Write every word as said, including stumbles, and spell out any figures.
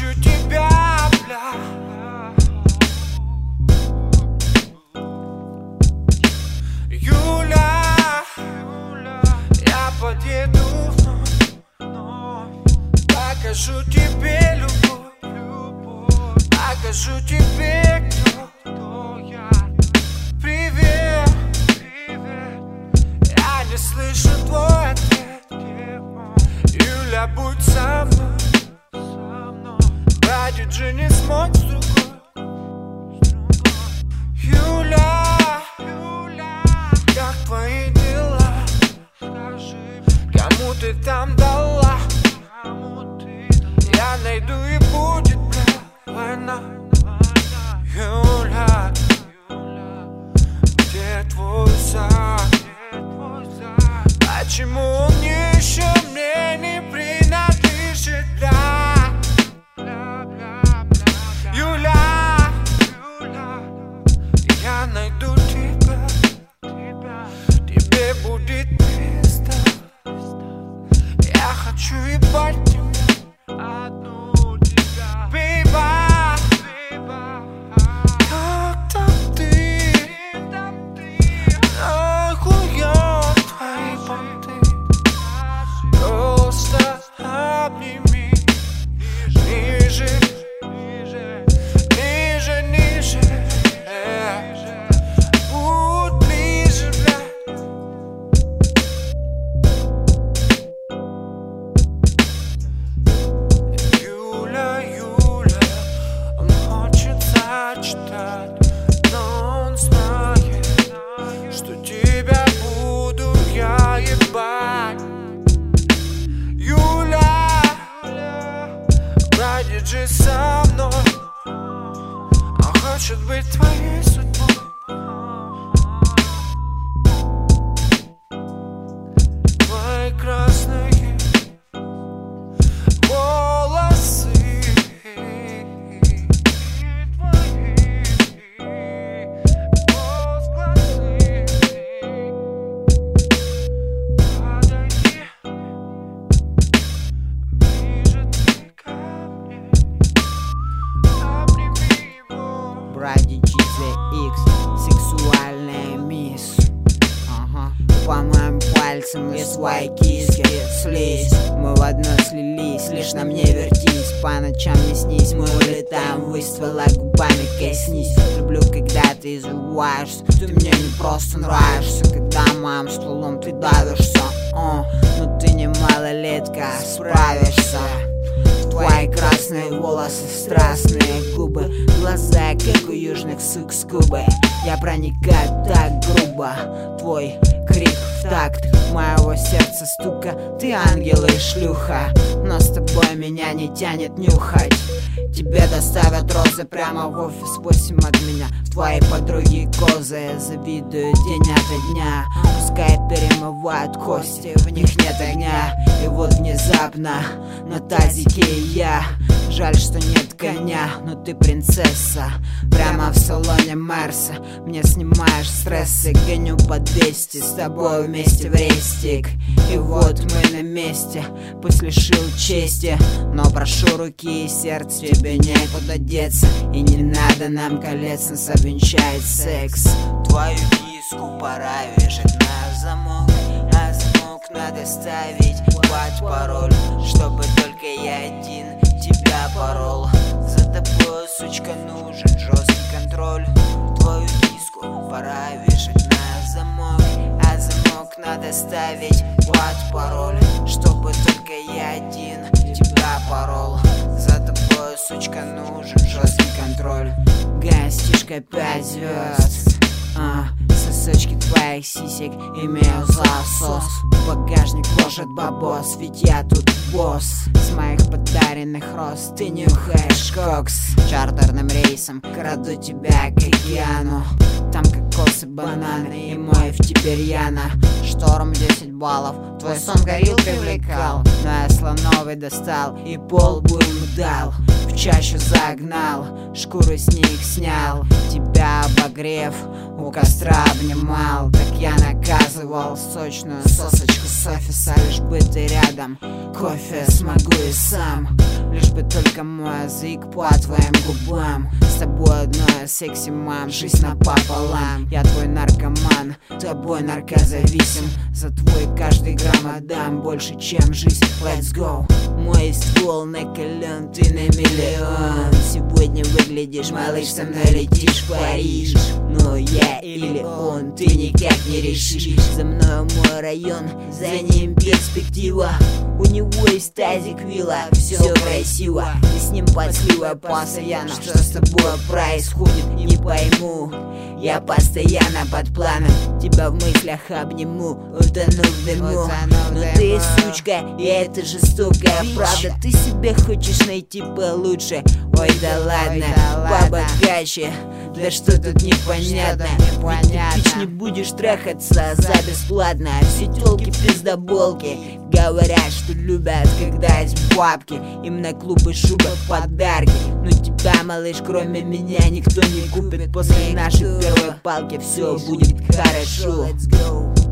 хочу тебя, бля. Юля, я подъеду вновь, покажу тебе любовь, покажу тебе, кто я. Привет, я не слышу твой ответ. Юля, будь со мной, бродит же не смог с другой. Юля, как твои дела? Кому ты там дала? Я найду и будет, бля, война. Юля, где твой зад? Почему он еще мне не принадлежит, бля? Юля, я найду тебя, тебе будет место. Я хочу ебать тебя, одну тебя, бейба. Как там ты? Нахуя твои понты? Просто обними ниже, ниже, ниже, ниже. Будь ближе, бля. Юля, Юля, он хочет зачитать, но он знает, что тебя буду я ебать. Юля, бродит же со мной, он хочет быть твоей судьбой. Твои красные волосы и твои возгласы. Подойди ближе ты ко мне, обними его. Бради джи зет икс, сексуальная мисс. Ага. По моим пальцам и свои киски слизь. Мы в одно слились, лишь на мне вертись. По ночам не снись, мы улетаем ввысь, ствола губами коснись. Люблю, когда ты извиваешься, ты мне не просто нравишься. Когда моим стволом ты давишься, о, но ты не малолетка, справишься. Твои красные волосы, страстные губы, глаза, как у южных сук с Кубы. Я проникаю так грубо, твой крик в такт моего сердца стука. Ты ангел и шлюха, но с тобой меня не тянет нюхать. Тебе доставят розы прямо в офис восемь от меня. Твои подруги козы, я завидую день ото дня. Пускай перемывают кости, в них нет огня. И вот внезапно на тазике я. Жаль, что нет коня, но ты принцесса. Прямо в салоне Мерса мне снимаешь стрессы. Гоню по двести, с тобой вместе в рейстик. И вот мы на месте, пусть лишил чести, но прошу руки и сердце, тебе некуда деться. И не надо нам колец, нас обвенчает секс. Твою киску пора вешать на замок, а замок надо ставить под пароль, чтобы только я один тебя порол. За тобой, сучка, нужен жесткий контроль. Твою киску пора вешать на замок, а замок надо ставить под пароль, чтобы только я один тебя порол. За тобой, сучка, нужен жесткий контроль. Гостишка пять звезд, а, сосочки твоих сисек имею засос. Багажник ложит бабос, ведь я тут босс. С моих подаренных роз ты нюхаешь кокс. Чартерным рейсом краду тебя к океану. Там кокосы, бананы и мой в Тиберьяна. Шторм десять баллов, твой сон горил, привлекал. Но я слоновый достал и полбу ему дал. В чащу загнал, шкуру с них снял. Тебя обогрев, у костра обнимал. Так я наказывал сочную сосочку с офиса, лишь бы ты рядом. Кофе смогу и сам. Лишь бы только мой язык по твоим губам. С тобой одной секси, мам, жизнь напополам. Я твой наркоман, тобой наркозависим. За твой каждый грамм отдам больше, чем жизнь. Let's go. Мой ствол накален, ты на миллион. Сегодня выглядишь, малыш, со мной летишь в Париж. Но я или он, ты никак не решишь. За мной мой район, за ним перспектива. У него есть тазик, вилла, все красиво. И с ним подсливаю постоянно. Что с тобой происходит, не пойму. Я постоянно под планом, тебя в мыслях обниму, утону в дыму. Но ты сучка, и это жестокая правда. Ты себе хочешь найти получше. Ой, да ладно, побогаче. Да что тут непонятно? Ведь ты не будешь трахаться за бесплатно. Все тёлки пиздоболки говорят, что любят, когда есть бабки. Им на клубы, шубы, подарки. Но тебя, малыш, кроме меня никто не купит. После нашей первой палки все будет хорошо.